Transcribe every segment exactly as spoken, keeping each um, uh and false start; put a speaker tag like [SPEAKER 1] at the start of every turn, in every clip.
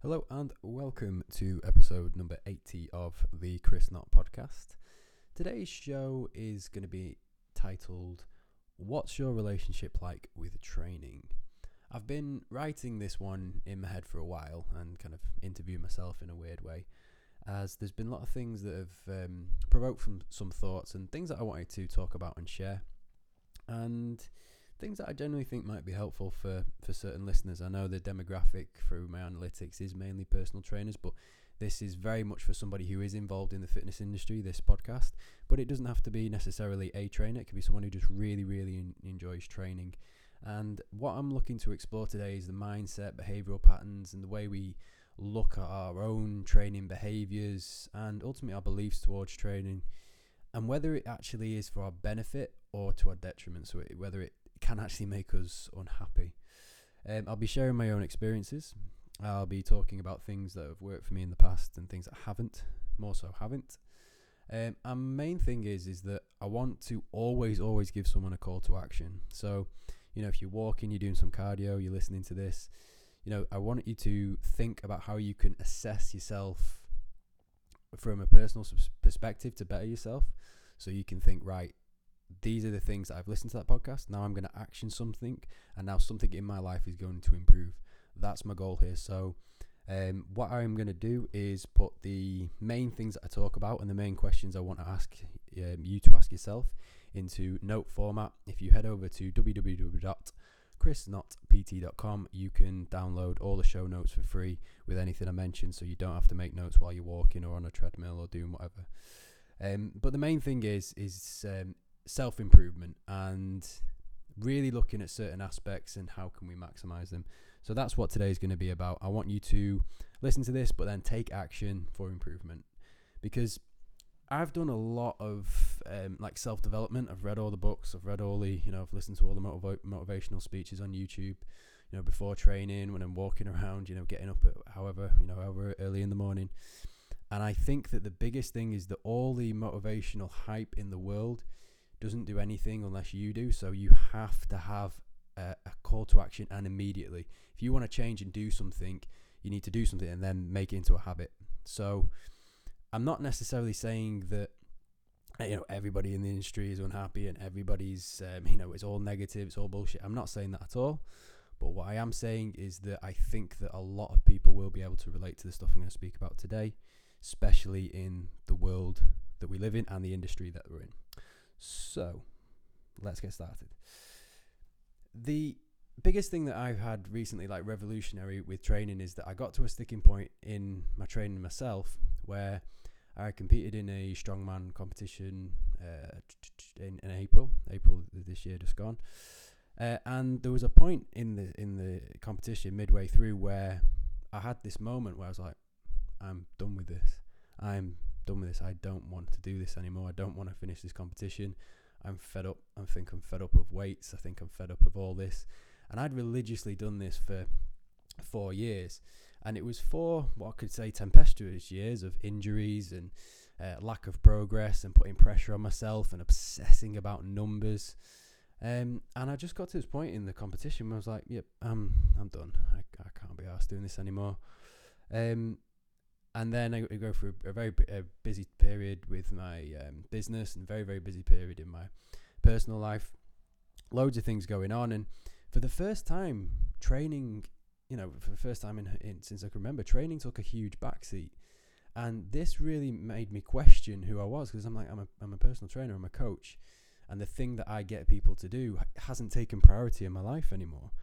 [SPEAKER 1] Hello and welcome to episode number eighty of the Chris Knott podcast. Today's show is going to be titled, What's Your Relationship Like with Training? I've been writing this one in my head for a while and kind of interviewing myself in a weird way, as there's been a lot of things that have um, provoked from some thoughts and things that I wanted to talk about and share, and things that I generally think might be helpful for, for certain listeners. I know the demographic through my analytics is mainly personal trainers, but this is very much for somebody who is involved in the fitness industry, this podcast. But it doesn't have to be necessarily a trainer. It could be someone who just really, really in, enjoys training. And what I'm looking to explore today is the mindset, behavioural patterns, and the way we look at our own training behaviours and ultimately our beliefs towards training, and whether it actually is for our benefit or to our detriment. So it, whether it can actually make us unhappy. Um, I'll be sharing my own experiences. I'll be talking about things that have worked for me in the past and things that haven't, more so haven't. Um, and main thing is, is that I want to always, always give someone a call to action. So, you know, if you're walking, you're doing some cardio, you're listening to this, you know, I want you to think about how you can assess yourself from a personal perspective to better yourself. So you can think, right, these are the things that I've listened to that podcast. Now I'm going to action something, and now something in my life is going to improve. That's my goal here. So um, what I'm going to do is put the main things that I talk about and the main questions I want to ask um, you to ask yourself into note format. If you head over to w w w dot chris knott p t dot com, you can download all the show notes for free with anything I mentioned, so you don't have to make notes while you're walking or on a treadmill or doing whatever. Um, but the main thing is, is um, self-improvement and really looking at certain aspects and how can we maximize them. So that's what today's going to be about. I want you to listen to this, but then take action for improvement, because I've done a lot of um, like self-development. I've read all the books, I've read all the, you know, I've listened to all the motiv- motivational speeches on YouTube, you know, before training, when I'm walking around, you know, getting up at however, you know, however early in the morning. And I think that the biggest thing is that all the motivational hype in the world doesn't do anything unless you do. So you have to have a, a call to action, and immediately. If you want to change and do something, you need to do something and then make it into a habit. So I'm not necessarily saying that, you know, everybody in the industry is unhappy and everybody's, um, you know, it's all negative, it's all bullshit. I'm not saying that at all. But what I am saying is that I think that a lot of people will be able to relate to the stuff I'm going to speak about today, especially in the world that we live in and the industry that we're in. So, let's get started. The biggest thing that I've had recently, like revolutionary with training, is that I got to a sticking point in my training myself where I competed in a strongman competition uh, in, in April, April this year just gone. Uh, and there was a point in the in the competition midway through where I had this moment where I was like, I'm done with this. I'm done with this. I don't want to do this anymore. I don't want to finish this competition. I'm fed up. I think I'm fed up of weights. I think I'm fed up of all this. And I'd religiously done this for four years. And it was four, what I could say, tempestuous years of injuries and uh, lack of progress and putting pressure on myself and obsessing about numbers. Um, and I just got to this point in the competition where I was like, yep, um, I'm done. I, I can't be arsed doing this anymore. Um, And then I go through a very a busy period with my um, business and very, very busy period in my personal life. Loads of things going on. And for the first time, training, you know, for the first time in, in since I can remember, training took a huge backseat. And this really made me question who I was, because I'm like, I'm a, I'm a personal trainer, I'm a coach. And the thing that I get people to do hasn't taken priority in my life anymore.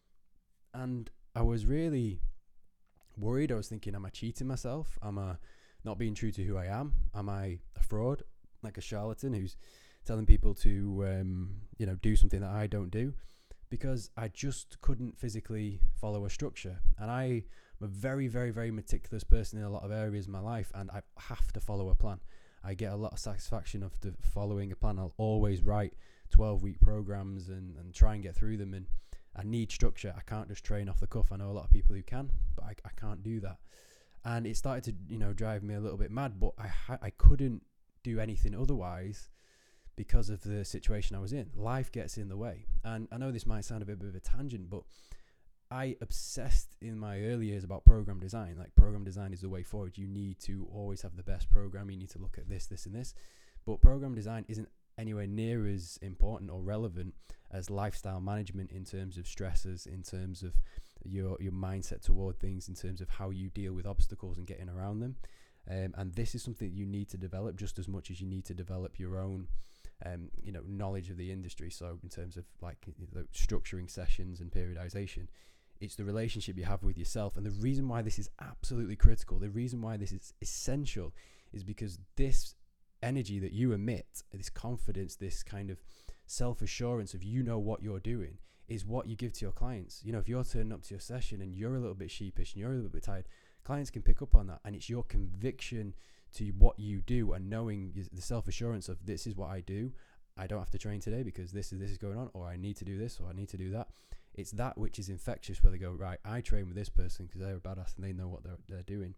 [SPEAKER 1] And I was really worried. I was thinking, am I cheating myself? Am I not being true to who I am? Am I a fraud, like a charlatan who's telling people to, um, you know, do something that I don't do? Because I just couldn't physically follow a structure. And I am a very, very, very meticulous person in a lot of areas of my life, and I have to follow a plan. I get a lot of satisfaction of the following a plan. I'll always write twelve-week programs and, and try and get through them. And I need structure. I can't just train off the cuff. I know a lot of people who can, but I, I can't do that. And it started to, you know, drive me a little bit mad, but I ha- I couldn't do anything otherwise because of the situation I was in. Life gets in the way. And I know this might sound a bit of a tangent, but I obsessed in my early years about program design. Like, program design is the way forward. You need to always have the best program. You need to look at this, this, and this. But program design isn't anywhere near as important or relevant as lifestyle management in terms of stresses, in terms of your your mindset toward things, in terms of how you deal with obstacles and getting around them. Um, and this is something that you need to develop just as much as you need to develop your own um, you know, knowledge of the industry. So in terms of like, you know, structuring sessions and periodization, it's the relationship you have with yourself. And the reason why this is absolutely critical, the reason why this is essential, is because this energy that you emit, this confidence, this kind of self-assurance of, you know what you're doing, is what you give to your clients. You know, if you're turning up to your session and you're a little bit sheepish and you're a little bit tired, clients can pick up on that. And it's your conviction to what you do and knowing the self-assurance of, this is what I do. I don't have to train today because this is this is going on, or I need to do this, or I need to do that. It's that which is infectious, where they go, right, I train with this person because they're a badass and they know what they're they're doing.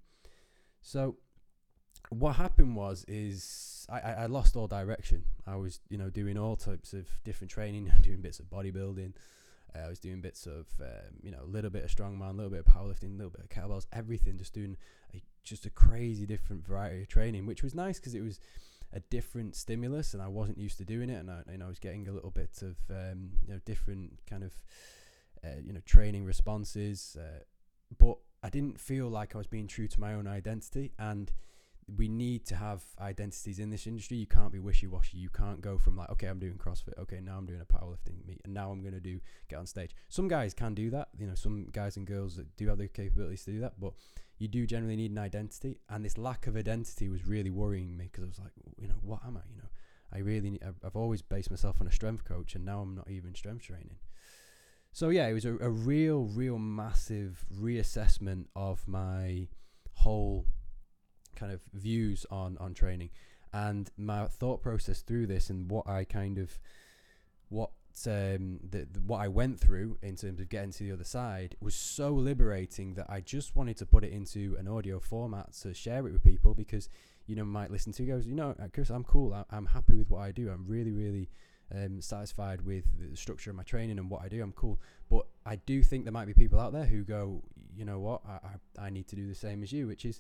[SPEAKER 1] So what happened was is I, I lost all direction. I was, you know, doing all types of different training, doing bits of bodybuilding. Uh, I was doing bits of, um, you know, a little bit of strongman, a little bit of powerlifting, a little bit of kettlebells, everything, just doing a, just a crazy different variety of training, which was nice because it was a different stimulus and I wasn't used to doing it. And I, you know, I was getting a little bit of, um, you know, different kind of, uh, you know, training responses. Uh, but I didn't feel like I was being true to my own identity. And we need to have identities in this industry. You can't be wishy-washy. You can't go from like, okay, I'm doing CrossFit. Okay, now I'm doing a powerlifting meet. And now I'm going to do get on stage. Some guys can do that. You know, some guys and girls that do have the capabilities to do that. But you do generally need an identity. And this lack of identity was really worrying me because I was like, you know, what am I? You know, I really need, I've, I've always based myself on a strength coach and now I'm not even strength training. So yeah, it was a, a real, real massive reassessment of my whole kind of views on on training, and my thought process through this, and what I kind of what um the, the what I went through in terms of getting to the other side was so liberating that I just wanted to put it into an audio format to share it with people, because you know, might listen to it, goes, you know, Chris, I'm cool, I, I'm happy with what I do, I'm really really um satisfied with the structure of my training and what I do, I'm cool. But I do think there might be people out there who go, you know what, I I, I need to do the same as you, which is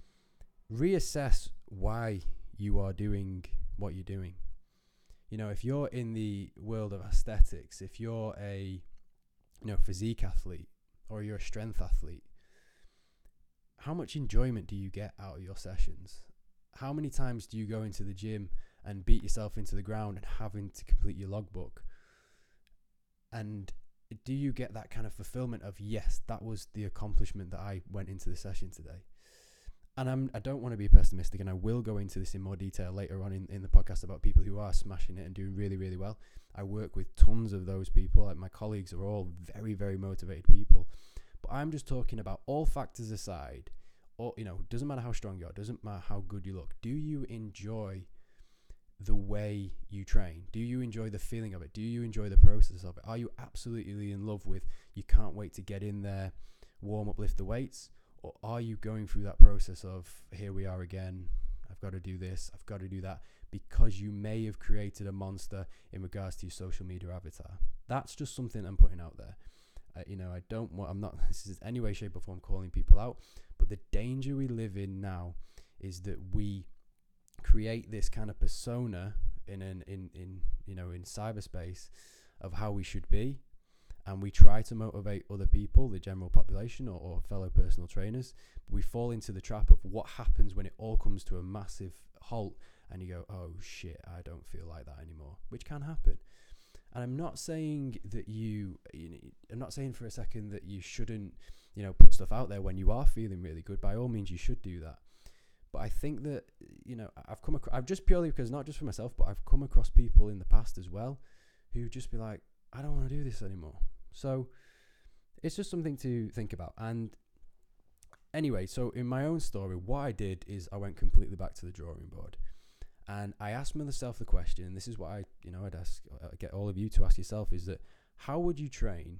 [SPEAKER 1] reassess why you are doing what you're doing. You know, if you're in the world of aesthetics, if you're a, you know, physique athlete, or you're a strength athlete, how much enjoyment do you get out of your sessions? How many times do you go into the gym and beat yourself into the ground and having to complete your logbook? And do you get that kind of fulfillment of, yes, that was the accomplishment that I went into the session today? And I'm, I don't want to be pessimistic, and I will go into this in more detail later on in, in the podcast about people who are smashing it and doing really, really well. I work with tons of those people. Like, my colleagues are all very, very motivated people. But I'm just talking about, all factors aside, or, you know, doesn't matter how strong you are, doesn't matter how good you look. Do you enjoy the way you train? Do you enjoy the feeling of it? Do you enjoy the process of it? Are you absolutely in love with, you can't wait to get in there, warm up, lift the weights? Or are you going through that process of, here we are again, I've got to do this, I've got to do that, because you may have created a monster in regards to your social media avatar? That's just something I'm putting out there. Uh, you know, I don't want, I'm not, this is any way, shape or form calling people out, but the danger we live in now is that we create this kind of persona in an, in, in, you know, in cyberspace of how we should be. And we try to motivate other people, the general population, or, or fellow personal trainers. But we fall into the trap of what happens when it all comes to a massive halt and you go, oh shit, I don't feel like that anymore, which can happen. And I'm not saying that you, you know, I'm not saying for a second that you shouldn't, you know, put stuff out there when you are feeling really good. By all means, you should do that. But I think that, you know, I've come across, I've just purely because, not just for myself, but I've come across people in the past as well who just be like, I don't want to do this anymore. So it's just something to think about. And anyway, so in my own story, what I did is I went completely back to the drawing board, and I asked myself the question, and this is what I, you know, I'd ask, I get all of you to ask yourself, is that how would you train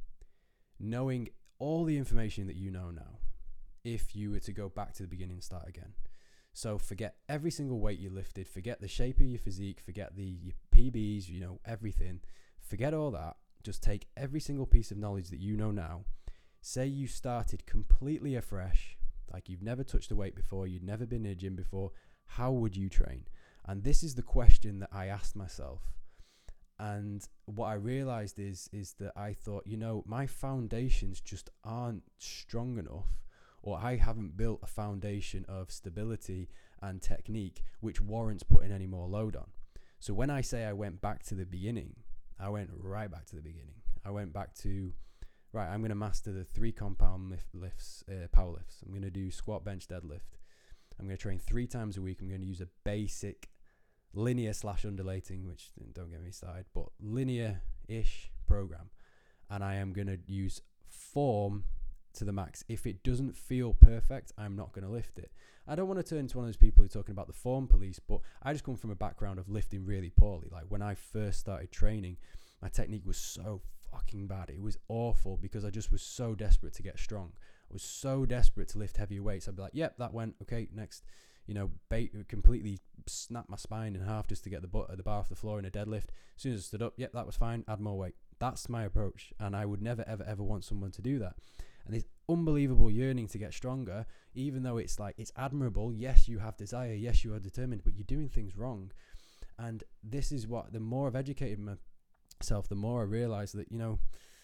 [SPEAKER 1] knowing all the information that you know now if you were to go back to the beginning and start again? So forget every single weight you lifted, forget the shape of your physique, forget the your P Bs, you know, everything, forget all that. Just take every single piece of knowledge that you know now Say you started completely afresh, like you've never touched a weight before, you'd never been in a gym before, how would you train? And this is the question that I asked myself. And what I realized is, is that I thought, you know, my foundations just aren't strong enough, or I haven't built a foundation of stability and technique which warrants putting any more load on. So when I say I went back to the beginning, I went right back to the beginning. I went back to, right, I'm going to master the three compound lift, lifts, uh, power lifts. I'm going to do squat, bench, deadlift. I'm going to train three times a week. I'm going to use a basic linear slash undulating, which don't get me started, but linear-ish program. And I am going to use form to the max. If it doesn't feel perfect, I'm not going to lift it. I don't want to turn into one of those people who are talking about the form police, but I just come from a background of lifting really poorly. Like when I first started training, my technique was so fucking bad. It was awful because I just was so desperate to get strong. I was so desperate to lift heavier weights. I'd be like, yep, that went. Okay, next. You know, bait, completely snap my spine in half just to get the butt, the bar off the floor in a deadlift. As soon as I stood up, yep, that was fine. Add more weight. That's my approach. And I would never, ever, ever want someone to do that. And this unbelievable yearning to get stronger, even though it's like, it's admirable. Yes, you have desire. Yes, you are determined, but you're doing things wrong. And this is what, the more I've educated myself, the more I realize that, you know,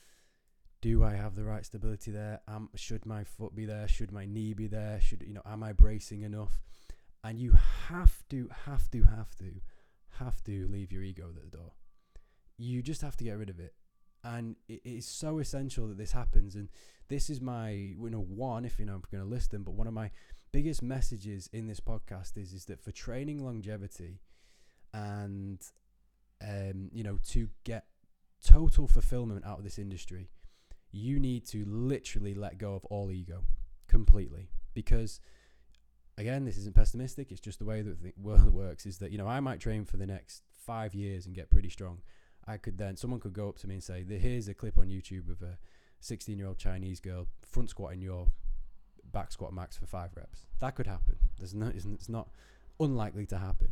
[SPEAKER 1] do I have the right stability there? Um, should my foot be there? Should my knee be there? Should, you know, am I bracing enough? And you have to, have to, have to, have to leave your ego at the door. You just have to get rid of it. And it is so essential that this happens. And this is my, you know, one, if you know, I'm going to list them, but one of my biggest messages in this podcast is, is that for training longevity and, um, you know, to get total fulfillment out of this industry, you need to literally let go of all ego completely. Because again, this isn't pessimistic. It's just the way that the world works, is that, you know, I might train for the next five years and get pretty strong. I could then, someone could go up to me and say, here's a clip on YouTube of a sixteen year old Chinese girl front squatting your back squat max for five reps. That could happen. There's no, it's not unlikely to happen.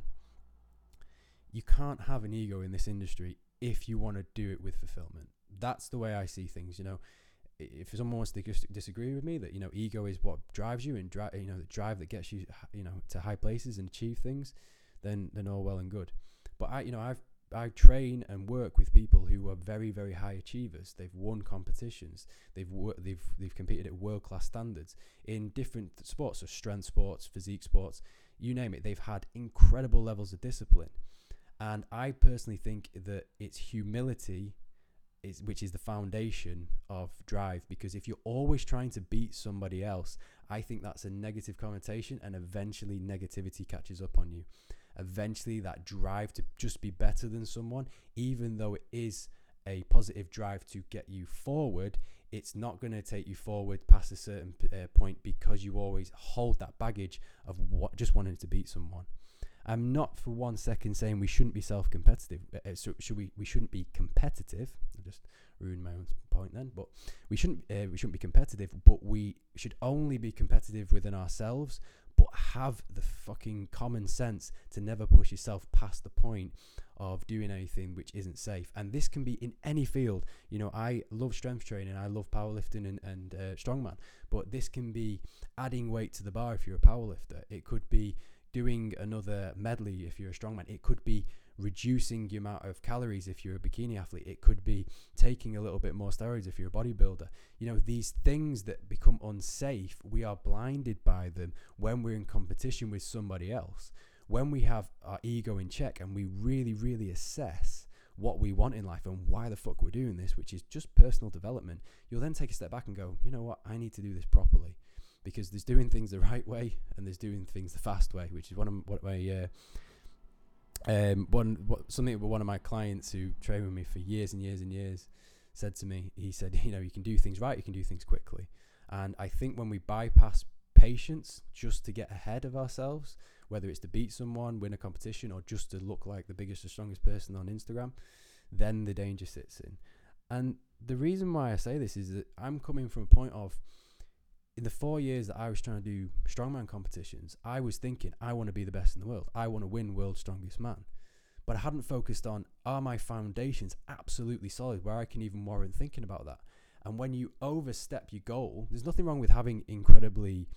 [SPEAKER 1] You can't have an ego in this industry if you want to do it with fulfillment. That's the way I see things. You know, if someone wants to disagree with me that, you know, ego is what drives you and drive, you know, the drive that gets you, you know, to high places and achieve things, then, then all well and good. But I, you know, I've, I train and work with people who are very, very high achievers. They've won competitions. They've wor- they've they've competed at world-class standards in different sports, so strength sports, physique sports, you name it. They've had incredible levels of discipline. And I personally think that it's humility, is, which is the foundation of drive. Because if you're always trying to beat somebody else, I think that's a negative connotation, and eventually negativity catches up on you. Eventually that drive to just be better than someone, even though it is a positive drive to get you forward, it's not going to take you forward past a certain uh, point, because you always hold that baggage of what just wanting to beat someone. I'm not for one second saying we shouldn't be self-competitive. Uh, so should we? We shouldn't be competitive. I just ruined my own point then. But we shouldn't. Uh, we shouldn't be competitive. But we should only be competitive within ourselves. But have the fucking common sense to never push yourself past the point of doing anything which isn't safe. And this can be in any field. You know, I love strength training. I love powerlifting and, and uh, strongman. But this can be adding weight to the bar if you're a powerlifter. It could be doing another medley if you're a strongman. It could be reducing the amount of calories if you're a bikini athlete. It could be taking a little bit more steroids if you're a bodybuilder. You know, these things that become unsafe, we are blinded by them when we're in competition with somebody else. When we have our ego in check and we really, really assess what we want in life and why the fuck we're doing this, which is just personal development, you'll then take a step back and go, you know what, I need to do this properly. Because there's doing things the right way and there's doing things the fast way, which is one of what my uh, um one what something that one of my clients who trained with me for years and years and years said to me. He said, you know, you can do things right, you can do things quickly. And I think when we bypass patience just to get ahead of ourselves, whether it's to beat someone, win a competition, or just to look like the biggest or strongest person on Instagram, then the danger sits in. And the reason why I say this is that I'm coming from a point of, in the four years that I was trying to do strongman competitions, I was thinking, I want to be the best in the world. I want to win world's strongest man. But I hadn't focused on, are my foundations absolutely solid where I can even warrant thinking about that? And when you overstep your goal, there's nothing wrong with having incredibly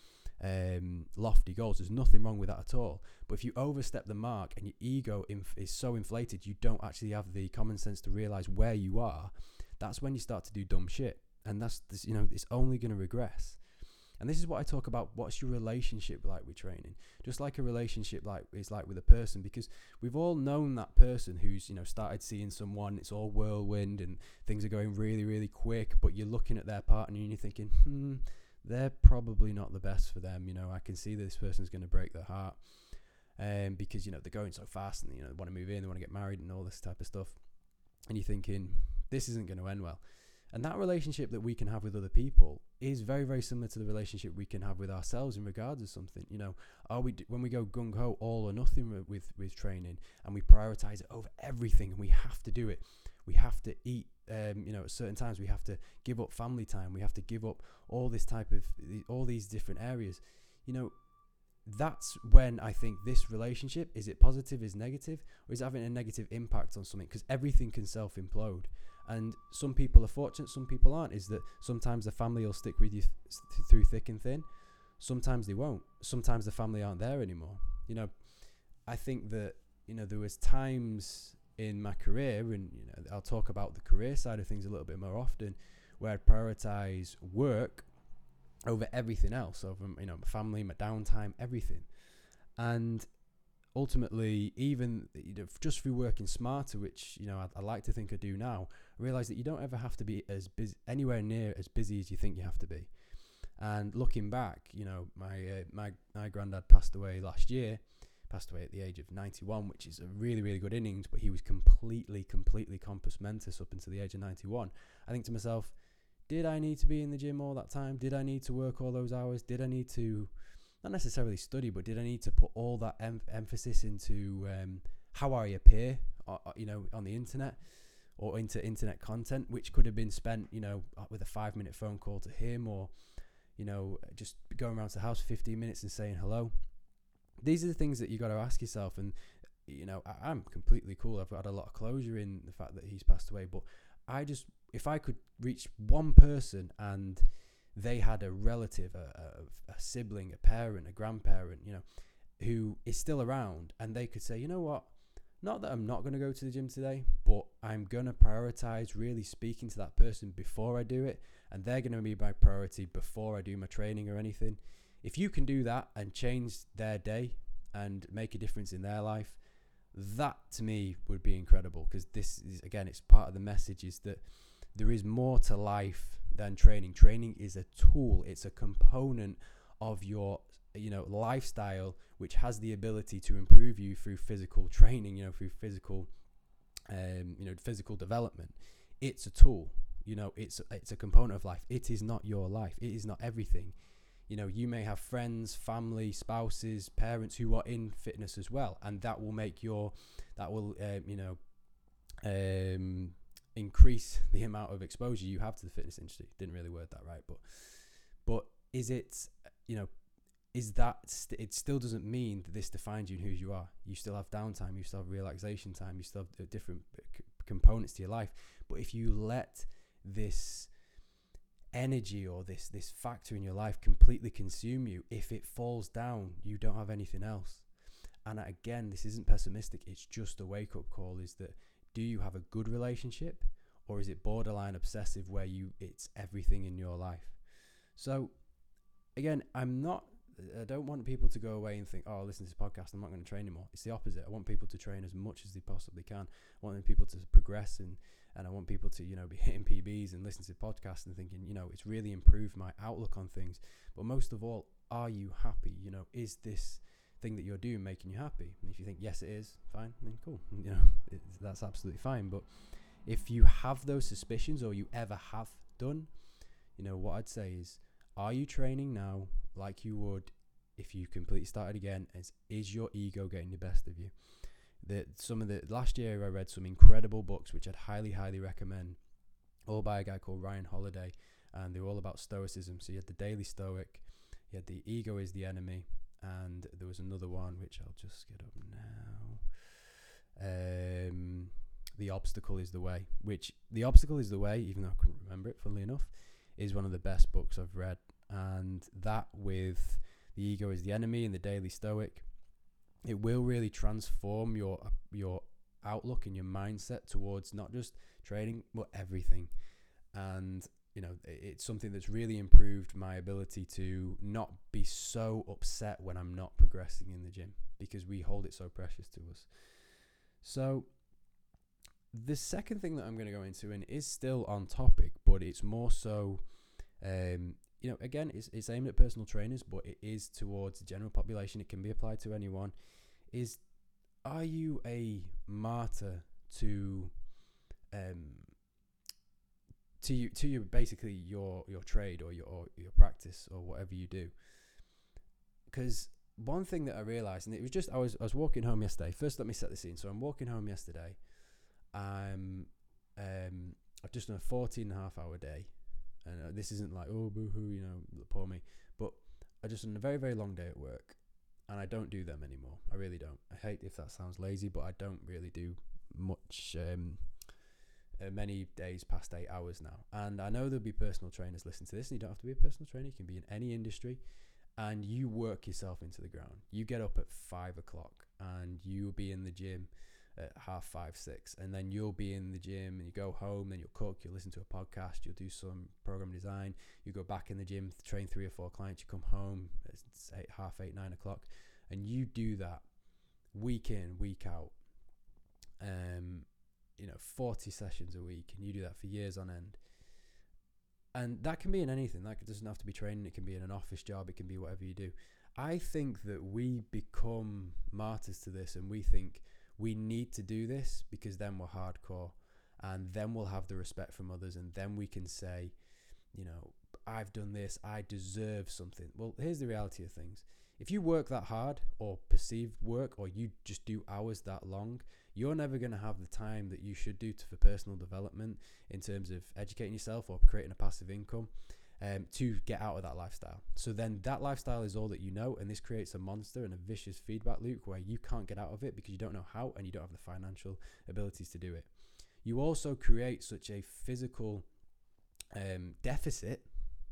[SPEAKER 1] um, lofty goals. There's nothing wrong with that at all. But if you overstep the mark and your ego inf- is so inflated, you don't actually have the common sense to realize where you are. That's when you start to do dumb shit. And that's, this, you know, it's only going to regress. And this is what I talk about. What's your relationship like with training? Just like a relationship like is like with a person, because we've all known that person who's, you know, started seeing someone, it's all whirlwind and things are going really, really quick, but you're looking at their partner and you're thinking, hmm, they're probably not the best for them. You know, I can see that this person's going to break their heart um, because, you know, they're going so fast and, you know, they want to move in, they want to get married and all this type of stuff. And you're thinking, this isn't going to end well. And that relationship that we can have with other people is very, very similar to the relationship we can have with ourselves in regards to something. You know, are we when we go gung-ho all or nothing with, with training, and we prioritize it over everything, and we have to do it. We have to eat, um, you know, at certain times. We have to give up family time. We have to give up all this type of, all these different areas. You know, that's when I think this relationship, is it positive, is negative, or is it having a negative impact on something? Because everything can self-implode. And some people are fortunate, some people aren't. Is that sometimes the family will stick with you th- through thick and thin. Sometimes they won't. Sometimes the family aren't there anymore. You know, I think that, you know, there was times in my career, and, you know, I'll talk about the career side of things a little bit more often, where I'd prioritize work over everything else, over, you know, my family, my downtime, everything. And ultimately, even, you know, just through working smarter, which, you know, I, I like to think I do now, I realize that you don't ever have to be as busy, anywhere near as busy as you think you have to be. And looking back, you know, my uh, my my granddad passed away last year, passed away at the age of ninety-one, which is a really, really good innings, but he was completely, completely compos mentis up until the age of ninety-one. I think to myself, did I need to be in the gym all that time? Did I need to work all those hours? Did I need to, not necessarily study, but did I need to put all that em- emphasis into um, how I appear, or, you know, on the internet, or into internet content, which could have been spent, you know, with a five minute phone call to him, or, you know, just going around to the house for fifteen minutes and saying hello. These are the things that you got to ask yourself. And, you know, I, I'm completely cool. I've got a lot of closure in the fact that he's passed away, but I just, if I could reach one person and they had a relative, a, a, a sibling, a parent, a grandparent, you know, who is still around, and they could say, you know what, not that I'm not going to go to the gym today, but I'm going to prioritize really speaking to that person before I do it, and they're going to be my priority before I do my training or anything. If you can do that and change their day and make a difference in their life, that to me would be incredible, because this is, again, it's part of the message, is that there is more to life than training. Training is a tool. It's a component of your, you know, lifestyle, which has the ability to improve you through physical training, you know, through physical, um, you know, physical development. It's a tool, you know, it's, it's a component of life. It is not your life. It is not everything. You know, you may have friends, family, spouses, parents who are in fitness as well. And that will make your, that will, um, you know, um, increase the amount of exposure you have to the fitness industry. Didn't really word that right, but, but is it, you know, is that, st- it still doesn't mean that this defines you and who you are. You still have downtime, you still have relaxation time, you still have different c- components to your life. But if you let this energy or this this factor in your life completely consume you, if it falls down, you don't have anything else. And again, this isn't pessimistic, it's just a wake-up call, is that, do you have a good relationship, or is it borderline obsessive where you it's everything in your life? So again, I'm not I don't want people to go away and think, oh, listen to this podcast, I'm not going to train anymore. It's the opposite. I want people to train as much as they possibly can. I want people to progress, and, and I want people to, you know, be hitting P Bs and listening to podcasts and thinking, you know, it's really improved my outlook on things. But most of all, are you happy? You know, is this thing that you're doing making you happy? And if you think, yes, it is, fine, then cool. You know, it, that's absolutely fine. But if you have those suspicions, or you ever have done, you know, what I'd say is, are you training now like you would if you completely started again? Is, is your ego getting the best of you? That some of the last year I read some incredible books which I'd highly, highly recommend, all by a guy called Ryan Holiday, and they were all about stoicism. So you had the Daily Stoic, you had the Ego is the Enemy, and there was another one which I'll just get up now. Um, The Obstacle is the Way, which The Obstacle is the Way, even though I couldn't remember it, funnily enough, is one of the best books I've read. And that, with The Ego is the Enemy and The Daily Stoic, it will really transform your your outlook and your mindset towards not just trading, but everything. And, you know, it's something that's really improved my ability to not be so upset when I'm not progressing in the gym, because we hold it so precious to us. So the second thing that I'm going to go into, and is still on topic, but it's more so, um, you know, again, it's, it's aimed at personal trainers, but it is towards the general population. It can be applied to anyone. Is, are you a martyr to, um, to you, to you, basically your your trade or your or your practice or whatever you do? Because one thing that I realized, and it was just I was I was walking home yesterday. First, let me set the scene. So I'm walking home yesterday. I'm um I've just done a fourteen and a half hour day, and uh, this isn't like, oh, boo-hoo, you know, poor me, but I just done a very very long day at work, and I don't do them anymore. I really don't. I hate if that sounds lazy, but I don't really do much um uh, many days past eight hours now. And I know there'll be personal trainers listening to this, and you don't have to be a personal trainer. You can be in any industry, and you work yourself into the ground. You get up at five o'clock and you'll be in the gym at half five, six, and then you'll be in the gym and you go home, then you'll cook, you'll listen to a podcast, you'll do some program design, you go back in the gym, train three or four clients, you come home, it's eight, half eight, nine o'clock, and you do that week in, week out, um, you know, forty sessions a week, and you do that for years on end. And that can be in anything. That doesn't have to be training. It can be in an office job. It can be whatever you do. I think that we become martyrs to this, and we think we need to do this because then we're hardcore, and then we'll have the respect from others, and then we can say, you know, I've done this, I deserve something. Well, here's the reality of things. If you work that hard, or perceived work, or you just do hours that long, you're never going to have the time that you should do to, for personal development in terms of educating yourself or creating a passive income um, to get out of that lifestyle. So then that lifestyle is all that you know, and this creates a monster and a vicious feedback loop where you can't get out of it because you don't know how, and you don't have the financial abilities to do it. You also create such a physical um, deficit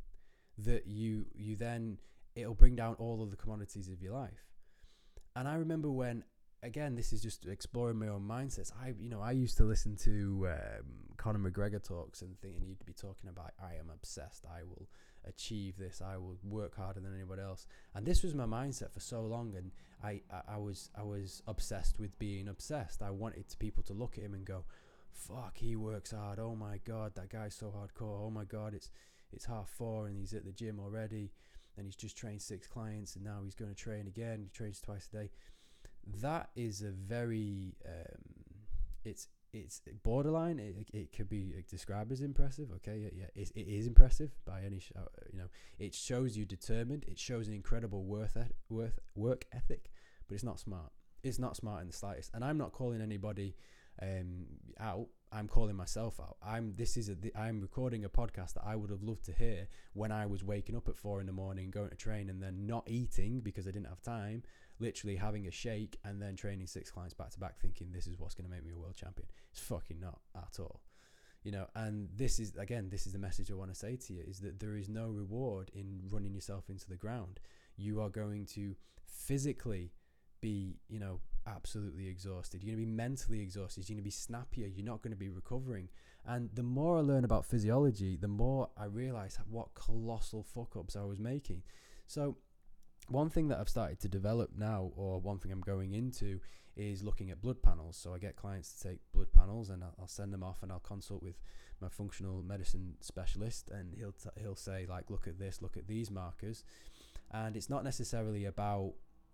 [SPEAKER 1] that you you then, it'll bring down all of the commodities of your life. And I remember when, again, this is just exploring my own mindsets. I, you know, I used to listen to um, Conor McGregor talks and think, and he'd be talking about, I am obsessed. I will achieve this. I will work harder than anybody else. And this was my mindset for so long. And I, I, I was, I was obsessed with being obsessed. I wanted people to look at him and go, "Fuck, he works hard. Oh my God, that guy's so hardcore. Oh my God, it's, it's half four and he's at the gym already, and he's just trained six clients, and now he's going to train again. He trains twice a day." That is a very, um, it's it's borderline. It, it could be described as impressive. Okay, yeah, yeah, it, it is impressive by any, sh- you know, it shows you determined. It shows an incredible worth et- worth work ethic, but it's not smart. It's not smart in the slightest. And I'm not calling anybody um, out. I'm calling myself out. I'm this is a I'm recording a podcast that I would have loved to hear when I was waking up at four in the morning, going to train, and then not eating because I didn't have time, literally having a shake, and then training six clients back to back, thinking this is what's going to make me a world champion. It's fucking not at all, you know. And this is, again, this is the message I want to say to you, is that there is no reward in running yourself into the ground. You are going to physically be, you know, absolutely exhausted. You're going to be mentally exhausted. You're going to be snappier. You're not going to be recovering. And the more I learn about physiology, the more I realize what colossal fuck ups I was making. So one thing that I've started to develop now, or one thing I'm going into, is looking at blood panels. So I get clients to take blood panels, and I'll, I'll send them off, and I'll consult with my functional medicine specialist, and he'll t- he'll say, like, look at this, look at these markers. And it's not necessarily about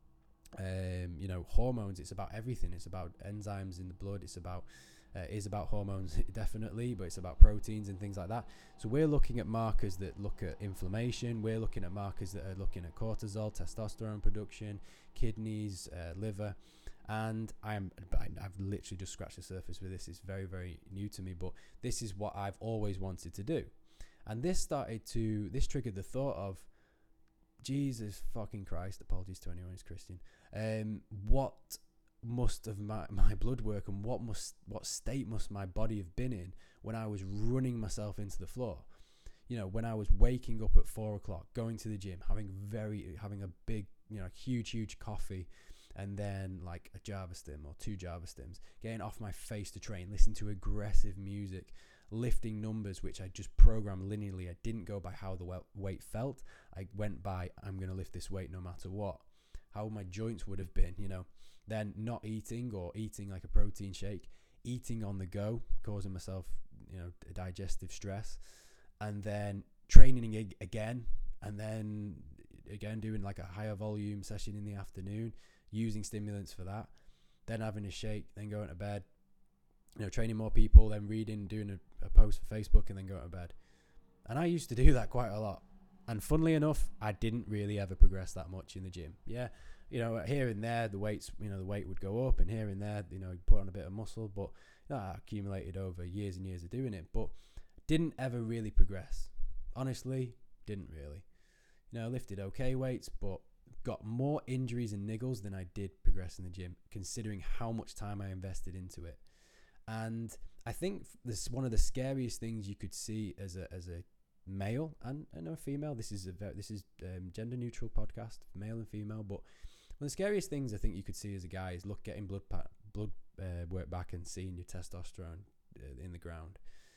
[SPEAKER 1] Um, you know, hormones. It's about everything. It's about enzymes in the blood. It's about uh, is about hormones definitely, but it's about proteins and things like that. So we're looking at markers that look at inflammation. We're looking at markers that are looking at cortisol, testosterone production, kidneys, uh, liver. And I'm I've literally just scratched the surface with this. It's very very new to me, but this is what I've always wanted to do. And this started to this triggered the thought of, Jesus fucking Christ, apologies to anyone who's Christian, um, what must have my, my blood work and what must what state must my body have been in when I was running myself into the floor. You know, when I was waking up at four o'clock, going to the gym, having very having a big, you know, huge, huge coffee, and then like a Java stim or two Java stims, getting off my face to train, listening to aggressive music, lifting numbers which I just programmed linearly. I didn't go by how the weight felt. I went by, I'm going to lift this weight no matter what. How my joints would have been, you know. Then not eating or eating like a protein shake, eating on the go, causing myself, you know, digestive stress, and then training ag- again, and then again doing like a higher volume session in the afternoon, using stimulants for that, then having a shake, then going to bed, you know, training more people, then reading, doing a, a post for Facebook, and then going to bed. And I used to do that quite a lot. And funnily enough, I didn't really ever progress that much in the gym. Yeah, you know, here and there, the weights, you know, the weight would go up, and here and there, you know, put on a bit of muscle, but you know, I accumulated over years and years of doing it, but didn't ever really progress. Honestly, didn't really. You know, I lifted okay weights, but got more injuries and niggles than I did progress in the gym, considering how much time I invested into it. And I think this is one of the scariest things you could see as a as a male and, and a female. This is a very, this is um, gender neutral podcast, male and female. But one of the scariest things I think you could see as a guy is look getting blood pa- blood uh, work back and seeing your testosterone uh, in the ground.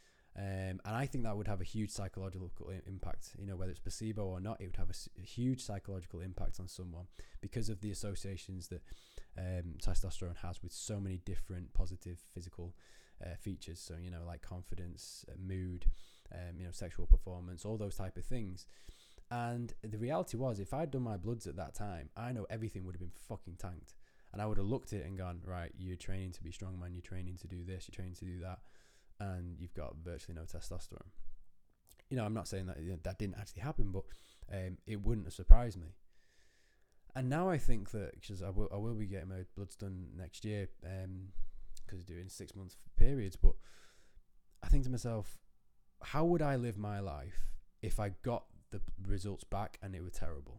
[SPEAKER 1] Um, and I think that would have a huge psychological impact, you know, whether it's placebo or not. It would have a, a huge psychological impact on someone because of the associations that um, testosterone has with so many different positive physical uh, features. So, you know, like confidence, uh, mood, um, you know, sexual performance, all those type of things. And the reality was, if I'd done my bloods at that time, I know everything would have been fucking tanked. And I would have looked at it and gone, right, you're training to be strong, man. You're training to do this. You're training to do that. And you've got virtually no testosterone. You know, I'm not saying that you know, that didn't actually happen, but um, it wouldn't have surprised me. And now I think that, because I will, I will be getting my bloods done next year, because um, doing six month periods, but I think to myself, how would I live my life if I got the results back and it were terrible?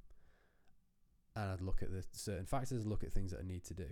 [SPEAKER 1] And I'd look at the certain factors, look at things that I need to do.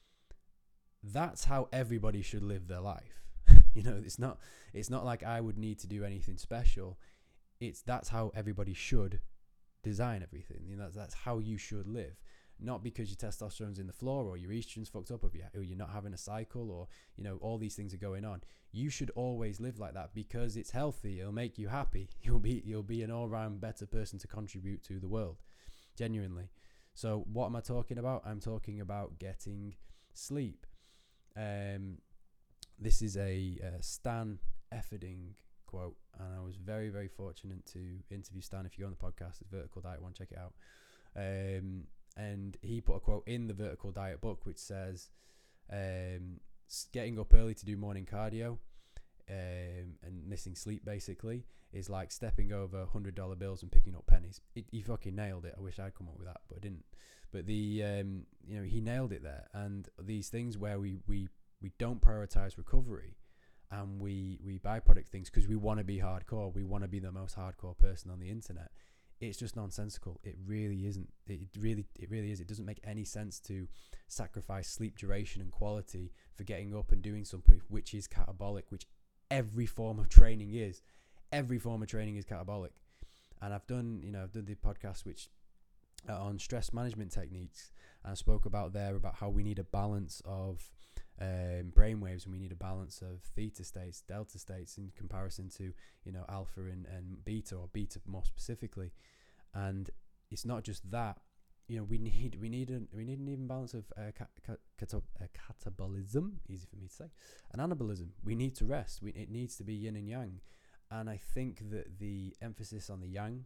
[SPEAKER 1] That's how everybody should live their life. You know, it's not it's not like I would need to do anything special. It's that's how everybody should design everything. You know, that's, that's how you should live. Not because your testosterone's in the floor or your estrogen's fucked up or you're not having a cycle or, you know, all these things are going on. You should always live like that because it's healthy. It'll make you happy. You'll be you'll be an all-round better person to contribute to the world. Genuinely. So what am I talking about? I'm talking about getting sleep. Um, this is a uh, Stan Efferding quote, and I was very, very fortunate to interview Stan. If you go on the podcast, it's Vertical Diet One, check it out. Um, and he put a quote in the Vertical Diet book which says, um, getting up early to do morning cardio um, and missing sleep basically is like stepping over one hundred dollar bills and picking up pennies. It, he fucking nailed it. I wish I'd come up with that, but I didn't. But the um, you know, he nailed it there. And these things where we we, we don't prioritize recovery and we, we byproduct things because we want to be hardcore. We want to be the most hardcore person on the internet. It's just nonsensical. It really isn't. It really, it really is. It doesn't make any sense to sacrifice sleep duration and quality for getting up and doing something which is catabolic, which every form of training is. Every form of training is catabolic. And I've done, you know, I've done the podcast which uh, on stress management techniques, and I spoke about there about how we need a balance of um, brainwaves and we need a balance of theta states, delta states in comparison to, you know, alpha and, and beta, or beta more specifically. And it's not just that, you know, we need we need a we need an even balance of uh, ca- ca- cata- uh, catabolism, easy for me to say, and anabolism. We need to rest. We, it needs to be yin and yang. And I think that the emphasis on the yang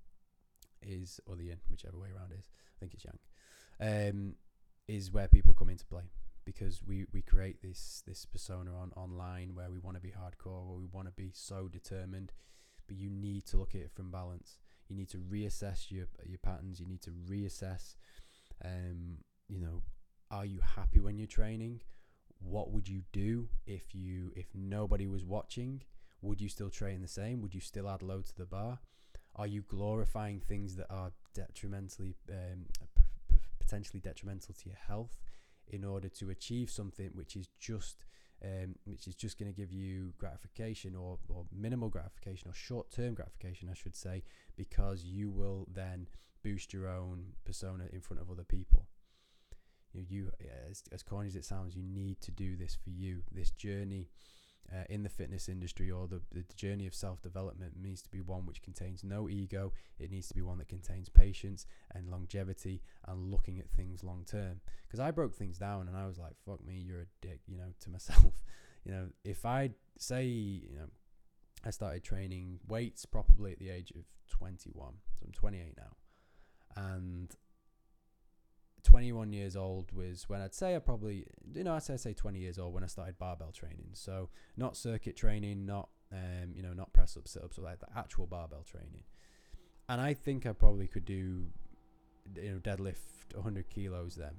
[SPEAKER 1] is, or the yin, whichever way around it is, I think it's yang, um, is where people come into play. Because we, we create this this persona on online where we want to be hardcore, or we want to be so determined, but you need to look at it from balance. You need to reassess your your patterns. You need to reassess, um, you know, are you happy when you're training? What would you do if you if nobody was watching? Would you still train the same? Would you still add load to the bar? Are you glorifying things that are detrimentally, um, p- p- potentially detrimental to your health? in order to achieve something which is just um, which is just going to give you gratification or, or minimal gratification or short-term gratification, I should say, because you will then boost your own persona in front of other people. You, you as, as corny as it sounds, you need to do this for you. This journey uh, in the fitness industry, or the, the journey of self-development, needs to be one which contains no ego. It needs to be one that contains patience and longevity and looking at things long term. Because I broke things down and I was like, fuck me, you're a dick, you know, to myself. You know, if I say, you know, I started training weights probably at the age of twenty-one, so I'm twenty-eight now, and twenty-one years old was when I'd say I probably, you know, I'd say, I'd say twenty years old when I started barbell training. So not circuit training, not, um, you know, not press ups, sit ups, like the actual barbell training. And I think I probably could do, you know, deadlift one hundred kilos then.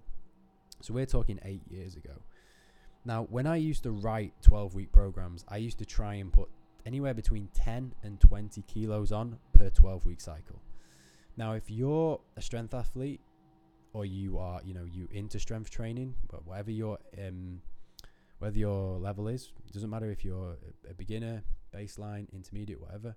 [SPEAKER 1] So we're talking eight years ago. Now, when I used to write twelve week programs, I used to try and put anywhere between ten and twenty kilos on per twelve week cycle. Now, if you're a strength athlete, or you are, you know, you into strength training, but whatever your um, whether your level is, it doesn't matter if you're a, a beginner, baseline, intermediate, whatever.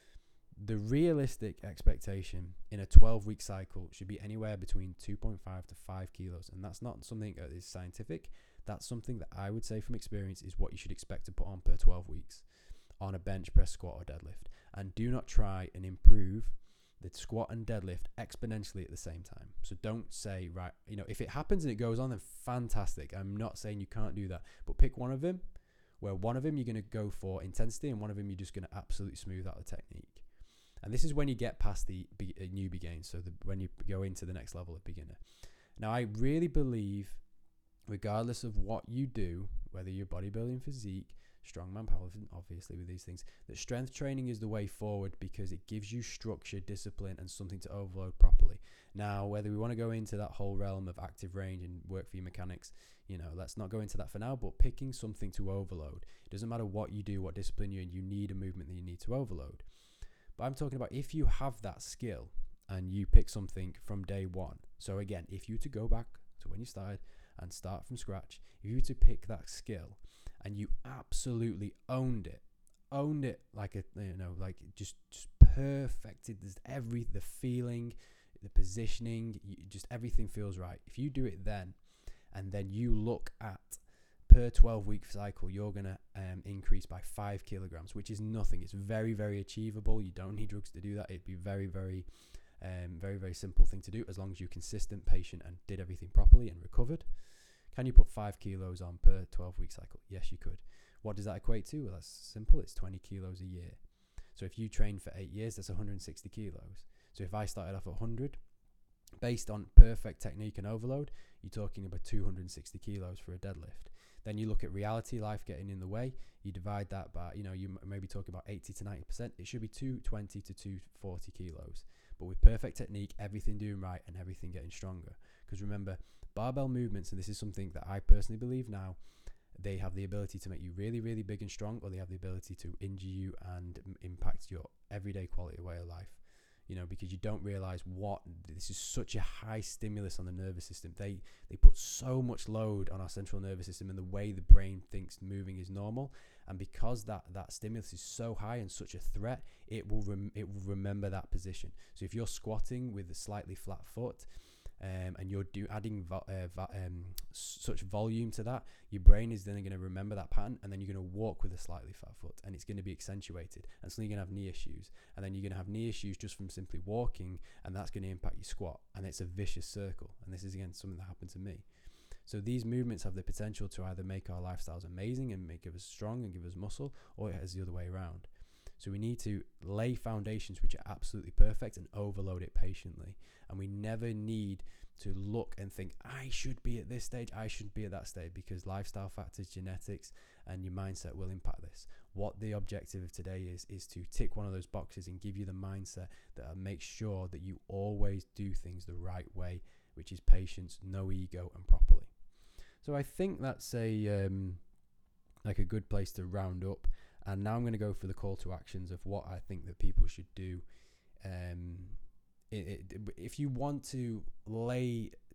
[SPEAKER 1] The realistic expectation in a twelve week cycle should be anywhere between two point five to five kilos, and that's not something that is scientific. That's something that I would say from experience is what you should expect to put on per twelve weeks on a bench press, squat, or deadlift. And do not try and improve the squat and deadlift exponentially at the same time. So don't say, right, you know, if it happens and it goes on, then fantastic. I'm not saying you can't do that, but pick one of them where one of them you're going to go for intensity and one of them you're just going to absolutely smooth out the technique. And this is when you get past the be, uh, newbie gain, so the, when you go into the next level of beginner. Now, I really believe, regardless of what you do, whether you're bodybuilding, physique, strongman, powerlifting, obviously with these things, that strength training is the way forward because it gives you structure, discipline, and something to overload properly. Now, whether we want to go into that whole realm of active range and work for your mechanics, you know, let's not go into that for now, but picking something to overload. It doesn't matter what you do, what discipline you're in, you need a movement that you need to overload. But I'm talking about if you have that skill and you pick something from day one. So again, if you to go back to when you started and start from scratch, if you to pick that skill and you absolutely owned it, owned it like a, you know, like just, just perfected this, every, the feeling, the positioning, you, just everything feels right. If you do it then, and then you look at per twelve week cycle, you're going to um, increase by five kilograms, which is nothing. It's very, very achievable. You don't need drugs to do that. It'd be very, very, um, very, very simple thing to do as long as you're consistent, patient, and did everything properly and recovered. Can you put five kilos on per twelve week cycle? Yes, you could. What does that equate to? Well, that's simple. It's twenty kilos a year. So if you train for eight years, that's one hundred sixty kilos. So if I started off at one hundred, based on perfect technique and overload, you're talking about two hundred sixty kilos for a deadlift. Then you look at reality, life getting in the way. You divide that by, you know, you maybe talking about eighty to ninety percent. It should be two twenty to two forty kilos. But with perfect technique, everything doing right and everything getting stronger. Because remember, barbell movements, and this is something that I personally believe now, they have the ability to make you really, really big and strong, or they have the ability to injure you and m- impact your everyday quality way of life. You know, because you don't realize what, this is such a high stimulus on the nervous system. They they put so much load on our central nervous system, and the way the brain thinks moving is normal. And because that, that stimulus is so high and such a threat, it will rem- it will remember that position. So if you're squatting with a slightly flat foot, Um, and you're do adding vo- uh, vo- um, such volume to that, your brain is then going to remember that pattern, and then you're going to walk with a slightly fat foot, and it's going to be accentuated, and suddenly you're going to have knee issues, and then you're going to have knee issues just from simply walking, and that's going to impact your squat, and it's a vicious circle. And this is again something that happened to me. So these movements have the potential to either make our lifestyles amazing and make us strong and give us muscle, or it has the other way around. So we need to lay foundations which are absolutely perfect and overload it patiently. And we never need to look and think, I should be at this stage, I should be at that stage, because lifestyle factors, genetics, and your mindset will impact this. What the objective of today is, is to tick one of those boxes and give you the mindset that makes sure that you always do things the right way, which is patience, no ego, and properly. So I think that's a um, like a good place to round up. And now I'm going to go for the call to actions of what I think that people should do. Um, it, it, if you want to lay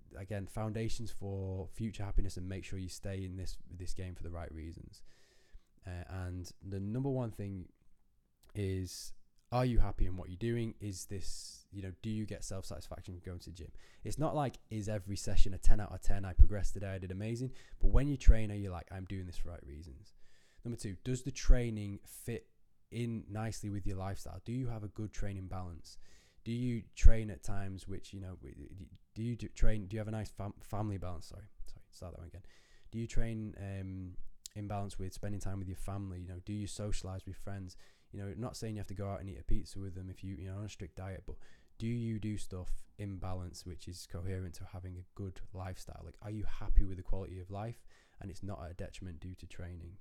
[SPEAKER 1] again, foundations for future happiness, and make sure you stay in this this game for the right reasons. Uh, and the number one thing is, are you happy in what you're doing? Is this, you know, do you get self-satisfaction from going to the gym? It's not like, is every session a ten out of ten? I progressed today, I did amazing. But when you train, are you like, I'm doing this for the right reasons? Number two, does the training fit in nicely with your lifestyle? Do you have a good training balance? Do you train at times which, you know, do you do train, do you have a nice fam- family balance? Sorry, sorry, start that one again. Do you train um, in balance with spending time with your family? You know, do you socialize with friends? You know, not saying you have to go out and eat a pizza with them if you, you know, on a strict diet, but do you do stuff in balance which is coherent to having a good lifestyle? Like, are you happy with the quality of life and it's not at a detriment due to training?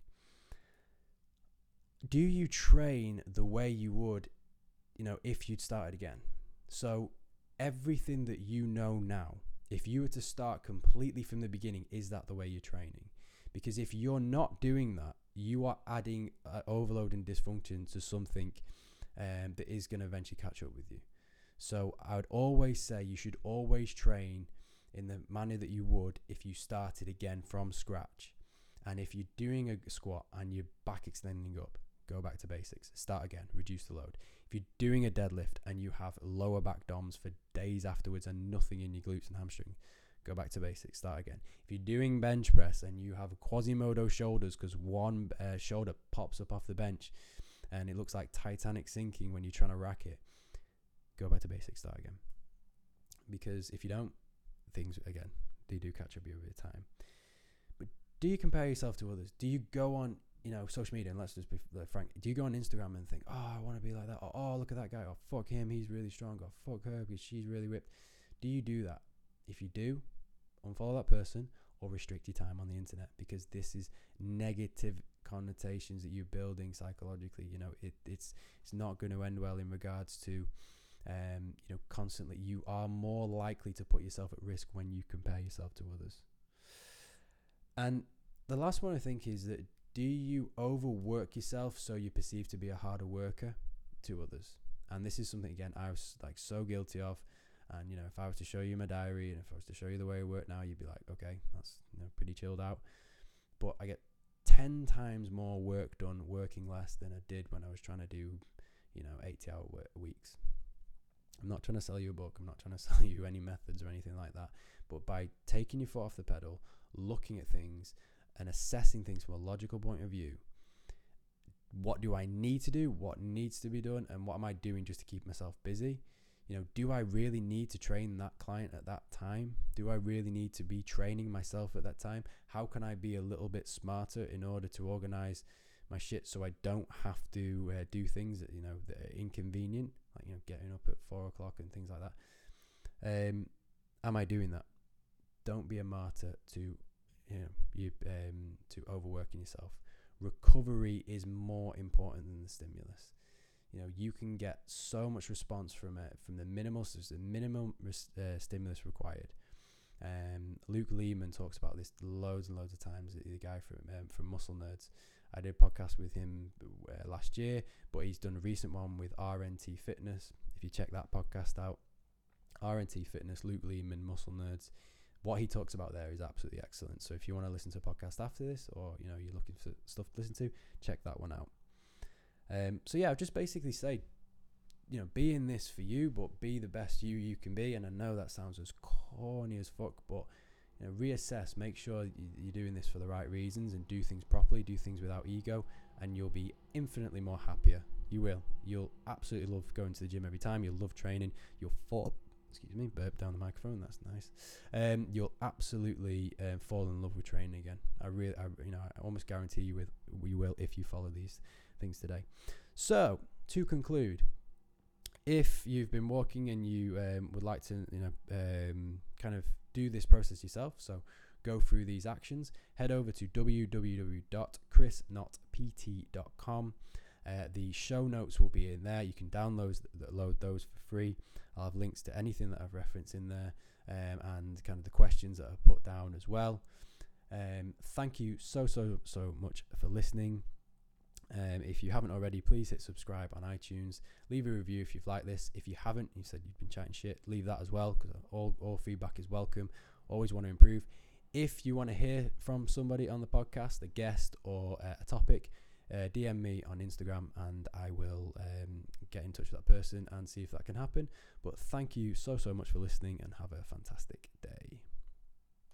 [SPEAKER 1] Do you train the way you would, you know, if you'd started again? So everything that you know now, if you were to start completely from the beginning, is that the way you're training? Because if you're not doing that, you are adding uh, overload and dysfunction to something um, that is going to eventually catch up with you. So I would always say you should always train in the manner that you would if you started again from scratch. And if you're doing a squat and your back extending up, go back to basics, start again, reduce the load. If you're doing a deadlift and you have lower back DOMs for days afterwards and nothing in your glutes and hamstring, go back to basics, start again. If you're doing bench press and you have Quasimodo shoulders because one uh, shoulder pops up off the bench and it looks like Titanic sinking when you're trying to rack it, go back to basics, start again. Because if you don't, things, again, they do catch up with you over time. But do you compare yourself to others? Do you go on, you know, social media, and let's just be frank, do you go on Instagram and think, oh, I want to be like that, or oh, look at that guy, or fuck him, he's really strong, or fuck her because she's really ripped? Do you do that? If you do, unfollow that person or restrict your time on the internet, because this is negative connotations that you're building psychologically. You know, it, it's it's not going to end well in regards to, um, you know, constantly. You are more likely to put yourself at risk when you compare yourself to others. And the last one I think is that, do you overwork yourself so you're perceived to be a harder worker to others? And this is something, again, I was like so guilty of. And, you know, if I was to show you my diary and if I was to show you the way I work now, you'd be like, okay, that's, you know, pretty chilled out. But I get ten times more work done working less than I did when I was trying to do, you know, eighty hour work weeks. I'm not trying to sell you a book. I'm not trying to sell you any methods or anything like that. But by taking your foot off the pedal, looking at things and assessing things from a logical point of view, what do I need to do? What needs to be done? And what am I doing just to keep myself busy? You know, do I really need to train that client at that time? Do I really need to be training myself at that time? How can I be a little bit smarter in order to organize my shit so I don't have to uh, do things that, you know, that are inconvenient, like, you know, getting up at four o'clock and things like that. Um, am I doing that? Don't be a martyr to, you know, you um, to overworking yourself. Recovery is more important than the stimulus. You know, you can get so much response from it, from the minimal, so the minimum res- uh, stimulus required. Um, Luke Lehman talks about this loads and loads of times. The guy from um, from Muscle Nerds. I did a podcast with him uh, last year, but he's done a recent one with R N T Fitness. If you check that podcast out, R N T Fitness, Luke Lehman, Muscle Nerds. What he talks about there is absolutely excellent. So if you want to listen to a podcast after this, or, you know, you're looking for stuff to listen to, check that one out. Um, so yeah, I'll just basically say, you know, be in this for you, but be the best you you can be. And I know that sounds as corny as fuck, but, you know, reassess, make sure you're doing this for the right reasons and do things properly, do things without ego, and you'll be infinitely more happier. You will. You'll absolutely love going to the gym every time. You'll love training. You'll fall, excuse me, burp down the microphone. That's nice. Um, you'll absolutely um, fall in love with training again. I really, I, you know, I almost guarantee you with you will if you follow these things today. So to conclude, if you've been walking and you um, would like to, you know, um, kind of do this process yourself, so go through these actions, head over to w w w dot chris not p t dot com. Uh, the show notes will be in there. You can download load those for free. I'll have links to anything that I've referenced in there, um, and kind of the questions that I've put down as well. Um, thank you so, so, so much for listening. Um, if you haven't already, please hit subscribe on iTunes. Leave a review if you've liked this. If you haven't, you said you've been chatting shit, leave that as well, because all, all feedback is welcome. Always want to improve. If you want to hear from somebody on the podcast, a guest or uh, a topic, uh, D M me on Instagram and I will um, get in touch with that person and see if that can happen. But thank you so, so much for listening and have a fantastic